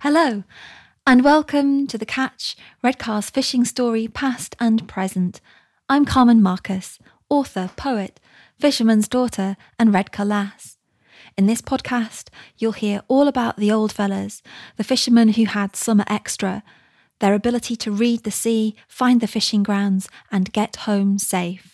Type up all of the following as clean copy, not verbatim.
Hello, and welcome to the Catch Redcast Fishing Story Past and Present. I'm Carmen Marcus, author, poet, fisherman's daughter and Redcar lass. In this podcast, you'll hear all about the old fellas, the fishermen who had summer extra, their ability to read the sea, find the fishing grounds and get home safe.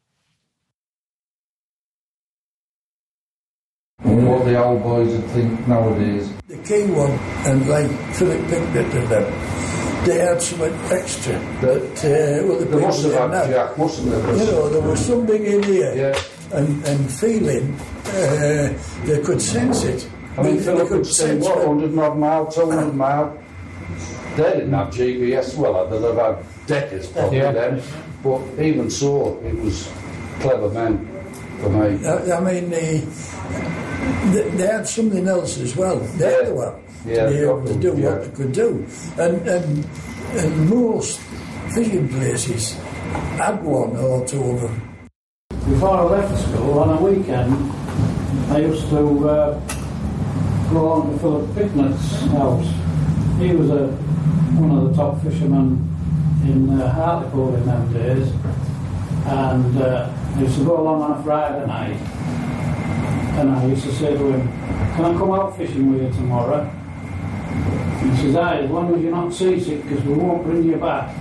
And what the old boys would think nowadays. The key one, and like Philip picked it to them, they had something extra that other people must have didn't had have. Jack, mustn't there? You know, there was something in here, Yeah. and feeling, they could sense it. I mean, They Philip could would say, sense what, it. 100 odd mile, 200 mile? They didn't have GPS, well, they'd have had Deckers probably then, but even so, it was clever men for me. I mean, they had something else as well. They had to have to be able to do what they could do. And most fishing places had one or two of them. Before I left school, on a weekend, I used to go on to Philip Picknett's house. He was one of the top fishermen in Hartlepool in them days, and I used to go along on a Friday night, and I used to say to him, "Can I come out fishing with you tomorrow?" He says, "Aye, as long as you're not seasick, because we won't bring you back."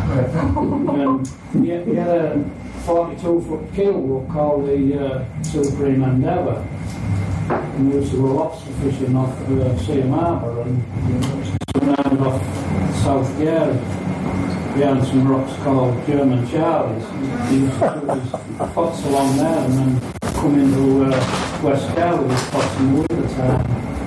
He had a 42-foot keelboat called the Supreme Endeavour, and we used to go lobster fishing off Seaham Harbour and around off South Gary behind some rocks called German Charlies. He used to put his pots along there and then come into West Gary with pots in the winter time.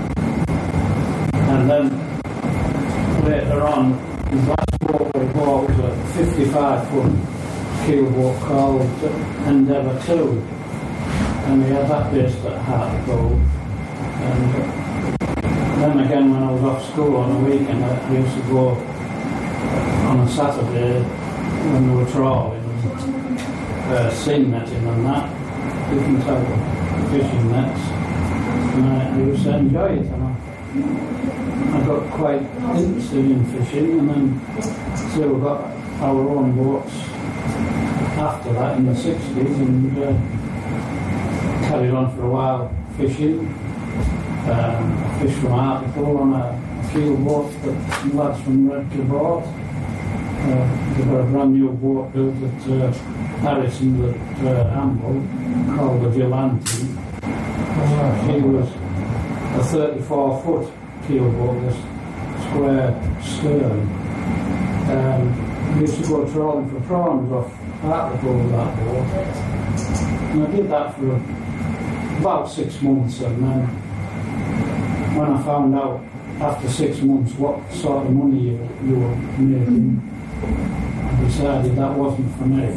And then later on, his last boat we bought was a 55-foot keelboat called Endeavour 2, and we had that based at Hartlepool. And then again, when I was off school on a weekend, I used to go on a Saturday when we were trawling, sea netting and that, different type of fishing nets, and I used to enjoy it. And I got quite interested in fishing, and then so we got our own boats after that in the 60s, and carried on for a while fishing. Fished from Hartlepool on a keelboat that some lads from Redcar bought. They've got a brand new boat built at Harrison at Amble called the Gelante. She was a 34-foot keelboat with square stern. We used to go trawling for prawns off Hartlepool with that boat. And I did that for about 6 months, and then when I found out after 6 months what sort of money you were making, I decided that wasn't for me.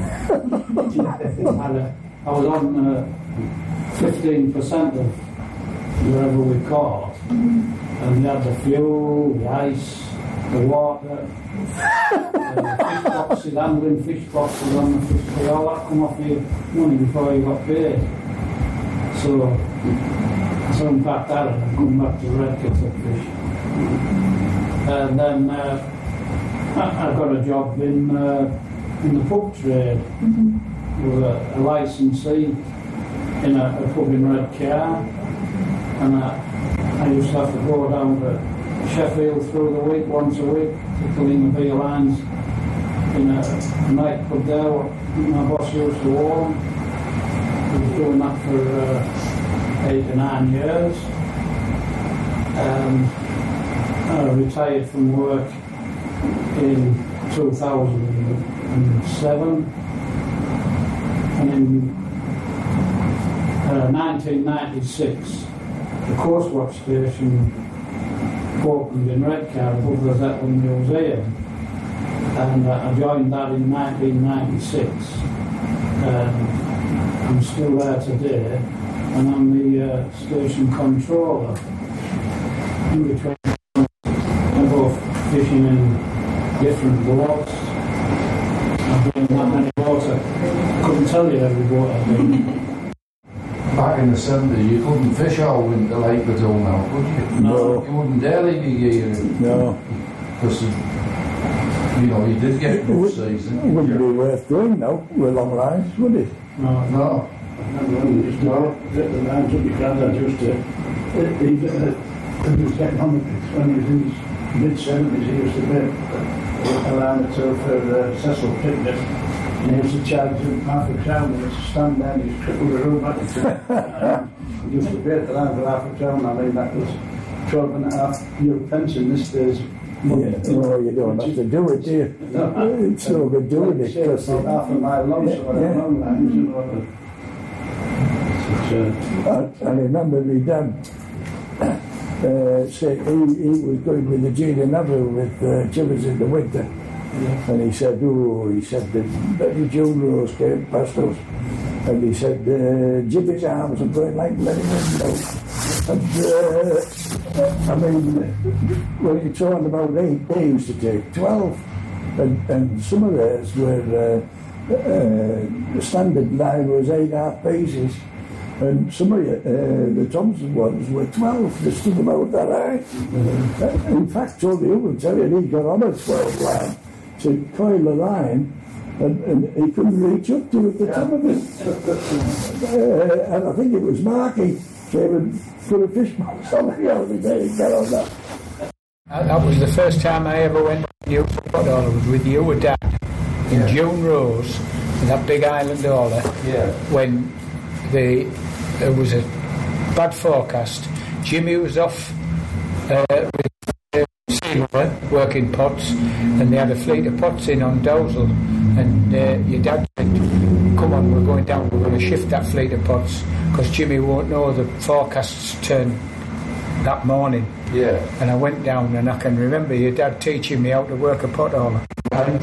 I was on 15% of wherever we caught, and you had the fuel, the ice, the water, fish boxes, handling fish boxes on the fish tree, all that come off your money before you got paid. So I soon packed that and come back to Redcar to fish. And then I got a job in the pub trade with a licensee in a pub in Redcar, and I used to have to go down to Sheffield through the week, once a week, to clean the beer lines in a nightclub there what my boss used to own. I was doing that for 8 to 9 years. I retired from work in 2007, and in 1996 the Coast Watch station opened in Redcar above the Zetland Museum, and I joined that in 1996. I'm still there today, and I'm the station controller. In between, I go fishing in different boats. I've been in that many boats, I couldn't tell you every boat I've been in. back in the 70s, you couldn't fish all winter like we do now, could you? No. You wouldn't dare leave your gear in. No. Because, you know, you did get good season. It wouldn't be worth doing now with long lines, would it? No. I remember just to get the lines up your granddad used to, he was getting on with it when he was in his mid-70s, he used to get a line or two for Cecil picnic, and he used to charge him half a crown, and he used to stand there and he'd cripple the room back into it. He used to bait the line for half a crown. I mean, that was 12.5 year pension this day's. Yeah, no, you don't have to do it, do you? No. It's no good doing it. It's about half a mile long, so I don't know. I remember my dad said he was going with the Gina Neville with Jimmy's in the winter. Yeah. And he said the Betty June Rose came past us, and he said Jimmy's arms are going like letting him know. And I mean, when you're talking about 8, they used to take 12, and some of theirs were the standard line was 8.5 paces. And some of the Thompson ones were 12, they stood about that high. In fact, Tony will tell you, he got on a 12 line to coil the line, and he couldn't reach up to at the top of it. And I think it was Marky came and put a fish box on the other day and got on that. That was the first time I ever went to New Hauler, was with you and Dad in June Rose, in that big island hauler, when there was a bad forecast. Jimmy was off with Silver working pots, and they had a fleet of pots in on Dowsall, and your dad said, come on, we're going down, we're going to shift that fleet of pots because Jimmy won't know the forecasts turn that morning. Yeah. And I went down, and I can remember your dad teaching me how to work a pot hauler. Right.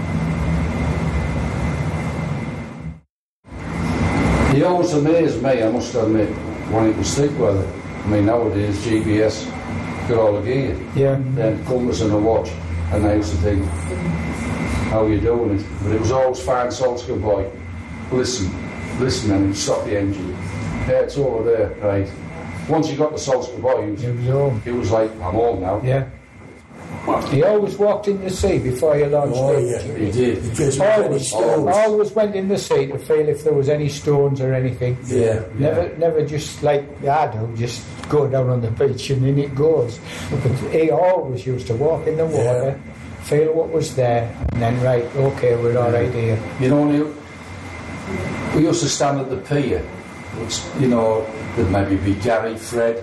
He always amazed me, I must admit, when it was thick weather. I mean, nowadays, GPS, got all the gear. Yeah. Then compass and a watch. And I used to think, how are you doing it? But it was always fine, Solskjaer boy. Listen, and he'd stop the engine. Yeah, it's over there, right. Once you got the Solskjaer boy, he was like, I'm home now. Yeah. He always walked in the sea before you launched it. Yeah, he did. Always went in the sea to feel if there was any stones or anything. Yeah. Never just like I do, just go down on the beach and in it goes. But he always used to walk in the water, feel what was there, and then right, okay, we're all right here. You know, we used to stand at the pier, which, you know, there'd maybe be Gary, Fred,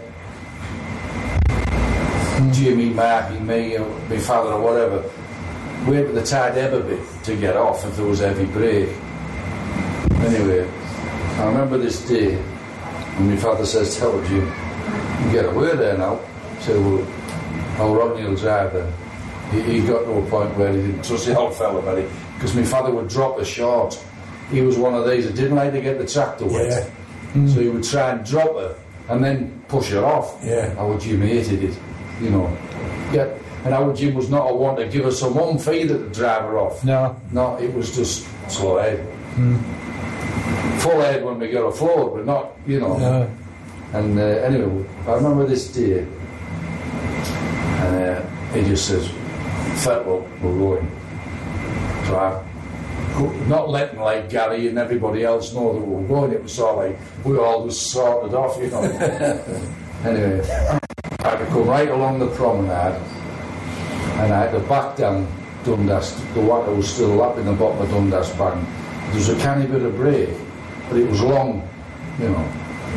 Jimmy, Marky, me, or my father or whatever, wait for the tide ebb a bit to get off if there was a heavy break. Anyway, I remember this day when my father says, tell Jim, you get away there now. So, well, Rodney will drive then. He got to a point where he didn't trust the old fella very, because my father would drop her short. He was one of these that didn't like to get the tractor wet. So he would try and drop her and then push her off. Our Jim hated it. You know, and our Jim was not a one to give us some oomph either to drive her off. No, it was just slow head. Full head when we got afloat, but not, you know. No. And anyway, I remember this day, and he just says, "Well, we're going." So I, not letting like Gary and everybody else know that we were going. It was sort of like we all just sorted off, you know. Anyway. I had to come right along the promenade, and I had to back down Dundas. The water was still lapping the bottom of Dundas Bank. There was a canny bit of break, but it was long, you know.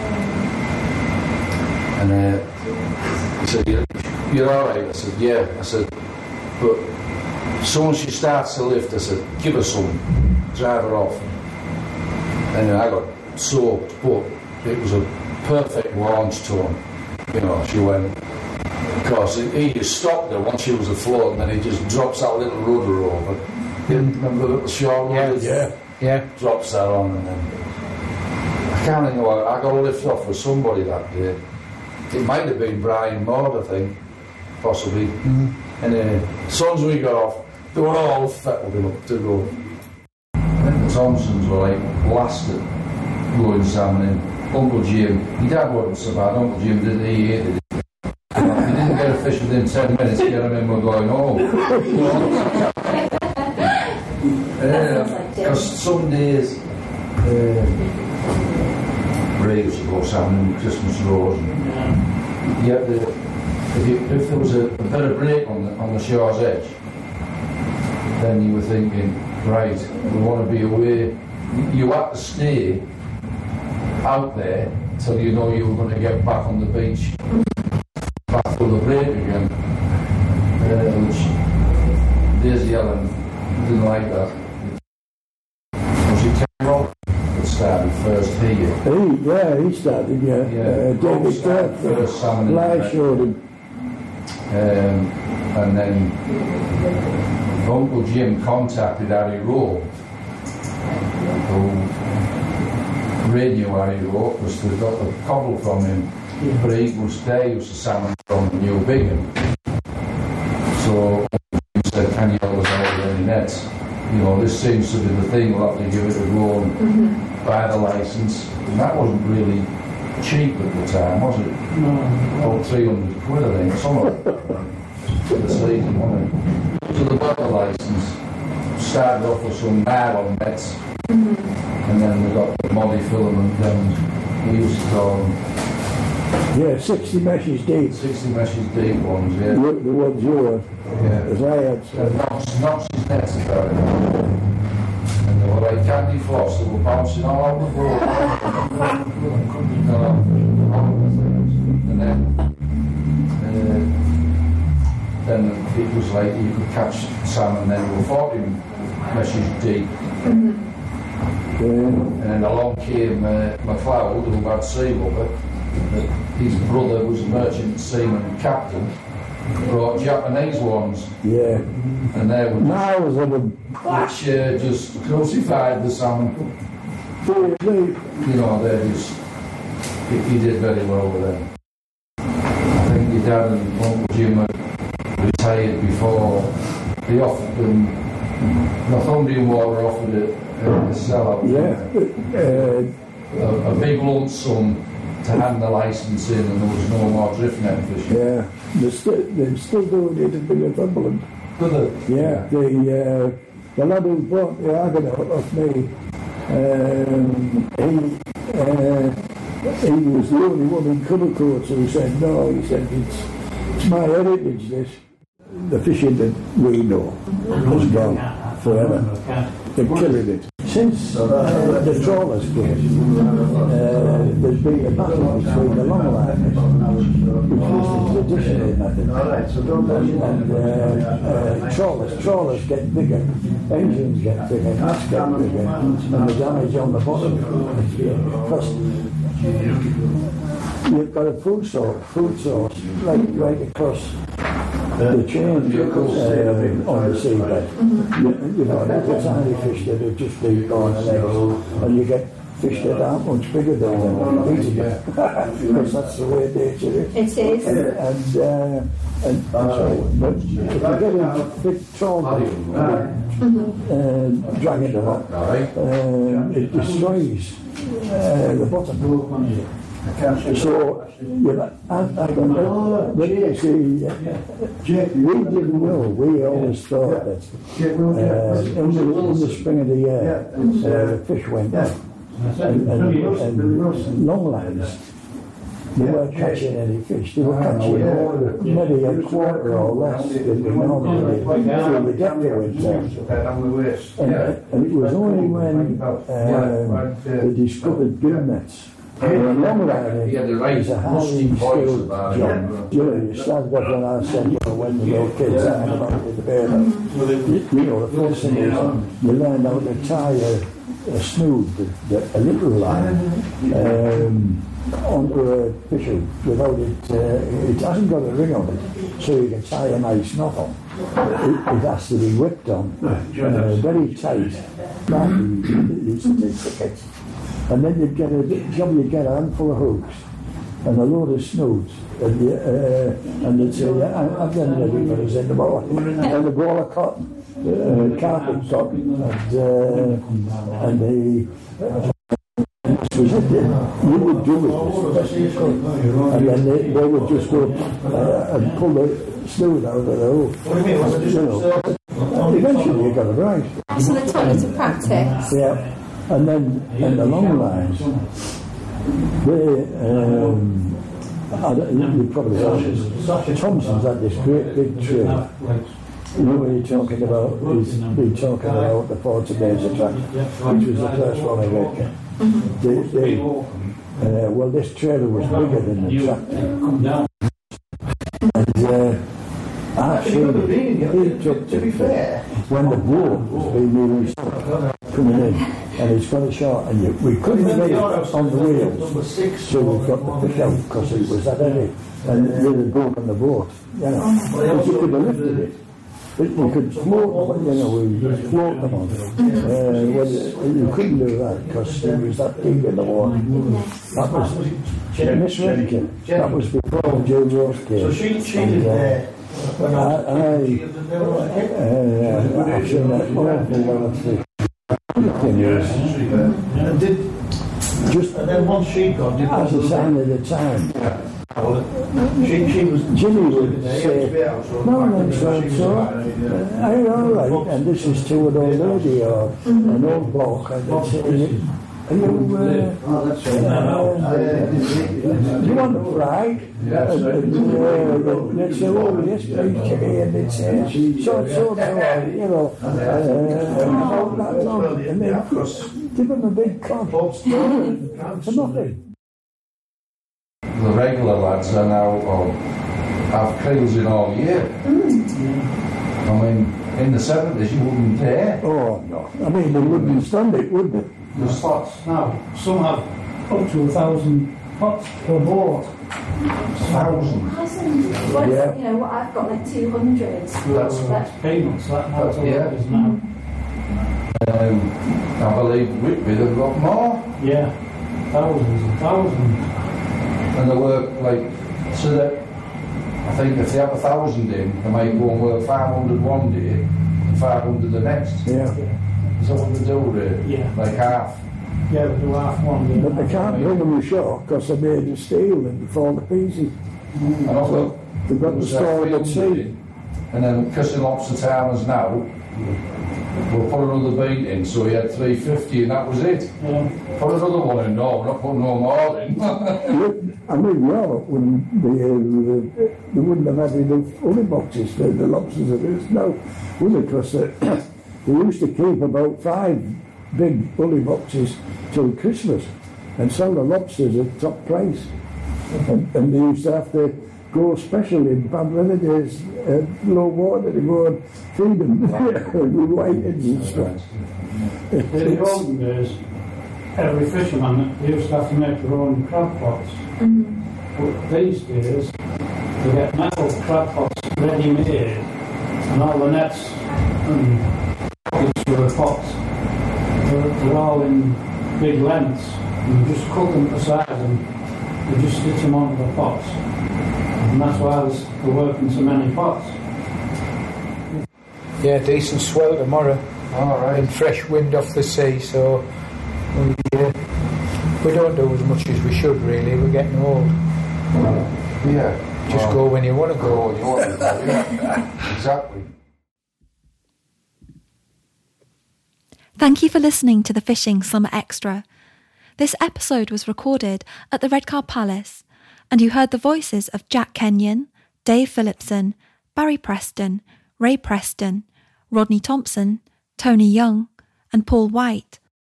And he said, "You're all right?" I said, "Yeah." I said, "But as soon as she starts to lift," I said, "give her some, drive her off." And I got soaked, but it was a perfect launch tone. You know, she went, of course, he just stopped her once she was afloat, and then he just drops that little rudder over. You remember the little short rudder? Yeah. Drops that on, and then I can't remember. I got a lift off with somebody that day. It might have been Brian Maud, I think, possibly. And as soon as we got off, they were all fettled up to go. I think the Thompsons were like blasted going salmon in. Uncle Jim, my dad wasn't so bad, Uncle Jim he hated it. You didn't get a fish within 10 minutes, you get him in, we're going home. Because some days, Ray used to go salmon, Christmas Rose, and you had if there was a bit of break on the shore's edge, then you were thinking, right, we want to be away. You had to stay out there till you know you were going to get back on the beach, back through the break again, which Daisy Ellen didn't like that. Was it Carroll that started first here? He started, David Clark first salmon. Bly showed him. And then Uncle Jim contacted Harry Rowe, who Ray knew Harry Rowe because they got the cobble from him, but they used to salmon from New Bigham. So he said, can you always order any nets? You know, this seems to be the thing, we'll have to give it a go and buy the licence. And that wasn't really cheap at the time, was it? No. About 300 quid, I think, something like that. For the season, wasn't it? So they got the licence, started off with some nylon nets, and then we got the molly filament, and we used to call them 60 meshes deep. 60 meshes deep ones, yeah. The ones you were, as I had. Knox's nets about it. And they were like candy floss, they were bouncing all over the board. And then it was like you could catch salmon, then we were 40 meshes deep. And then along came MacLeod, who had Sealooker. His brother was a merchant seaman captain, brought Japanese ones. Yeah. And they were which just crucified the salmon. You know, they just, he did very well with them. I think your dad and Uncle Jim had retired before they offered them, Northumbrian Water offered a sell-out. A big lump sum to hand the licence in, and there was no more drift net fishing. Yeah, they're still doing it in Northumberland. Do they? Yeah, the lad who brought the Argonaut off me, he was the only one in Cumbercourt who said no. He said it's my heritage. This the fishing that we know has gone forever. They're killing it. Since the trawlers came, there's been a battle between the longliners, which was the traditional method, and trawlers get bigger, engines get bigger, nets get bigger, and the damage on the bottom. Because you've got a food source right across the chain on the seabed. You know, that's a tiny fish that are just deep on the legs, and you get fish that aren't much bigger than them eating it. Because that's the way nature is. It is. But if you get a big trawl dragging them up, it destroys the bottom. So, we didn't know, we always thought that in the spring of the year, fish went up, and longlines, they weren't catching any fish, they were catching maybe a quarter or less than they normally through the depth of winter. And it was only when they discovered gill nets. Longline is a highly skilled job. You started off when I said, when the little kids hanging about with the bear. The first thing is you learn how to tie a snood, a little line, onto a fishing without it hasn't got a ring on it, so you can tie a nice knot on. It has to be whipped on, very tight, tickets. And then you'd get a handful of hooks and a load of snoods, and they'd say, I've done ready for us in the morning, and a ball of cotton, carpet cotton, and the was it? You would do it as best you could, and then they would just go and pull the snow out of the hole. Eventually you got it right. So they taught you to practice? Yeah, and then in the long lines, you probably know this, Thompson's had this great big trailer. You know what you're talking about? He's been talking about the 40 days of track, which was the first one I read. Well, this trailer was bigger than the tractor. And actually, he took to be fair when the boat was being used coming in, and it's got a short, and we couldn't get it on the wheels, so we got the fish out because it was that heavy, and it really broke on the boat, you know, because you could have lifted it. We could float them, you know, we just float them on. Well, you couldn't do that because there was that thing in the water. That was Miss Redkin. That was before June Rose came. So she lived there. I've seen that awful lot of things. And then once she got as a sign of the time. Jimmy would say, no, so, are you all right? And this is to an old lady or an old bloke, and they'd say, are you, do you want a fry? They'd say, oh, yes, please, Jimmy, and they'd say, so, you know, about that long, and then give them a big cod for nothing. The regular lads are now have crews in all year. I mean, in the 70s you wouldn't dare. Oh no! I mean, they wouldn't stand it, would they? The pots now. Some have up to 1,000 pots per boat. 1,000. Well, yeah. You know what? I've got like 200. That's peanuts. That's yeah. Now. I believe Whitby they've got more. Yeah, thousands and thousands. And they work like, so that I think if they have 1,000 in, they might go and work 500 one day and 500 the next. Yeah. Is that what they do there? Yeah. Like half? Yeah, they do half one day. But they can't bring them ashore because they're made of steel and fall to pieces. And also, they've got to store them at sea. And then because the lobster timers now, we'll put another beat in, so he had 350 and that was it. Yeah. Put another one in, no, we're not putting no more in. I mean, no, they wouldn't have had enough other boxes for the lobsters of this now, would they? Because they used to keep about 5 big bully boxes till Christmas and sell the lobsters at top price. And they used to have to go special in bad weather days, low water, to go and feed them with whitings and stuff. In the olden days, every fisherman used to have to make their own crab pots. But these days, they get metal crab pots ready made, and all the nets and pockets for the pots, they're all in big lengths, and you just cut them to size and you just stitch them onto the pots. And that's why they're working so many pots. Yeah, decent swell tomorrow. All right. And fresh wind off the sea, so we don't do as much as we should really. We're getting old. Yeah. Just go when you want to go. When you want to go, yeah. Exactly. Thank you for listening to the Fishing Summer Extra. This episode was recorded at the Redcar Palace, and you heard the voices of Jack Kenyon, Dave Phillipson, Barry Preston, Ray Preston, Rodney Thompson, Tony Young, and Paul White,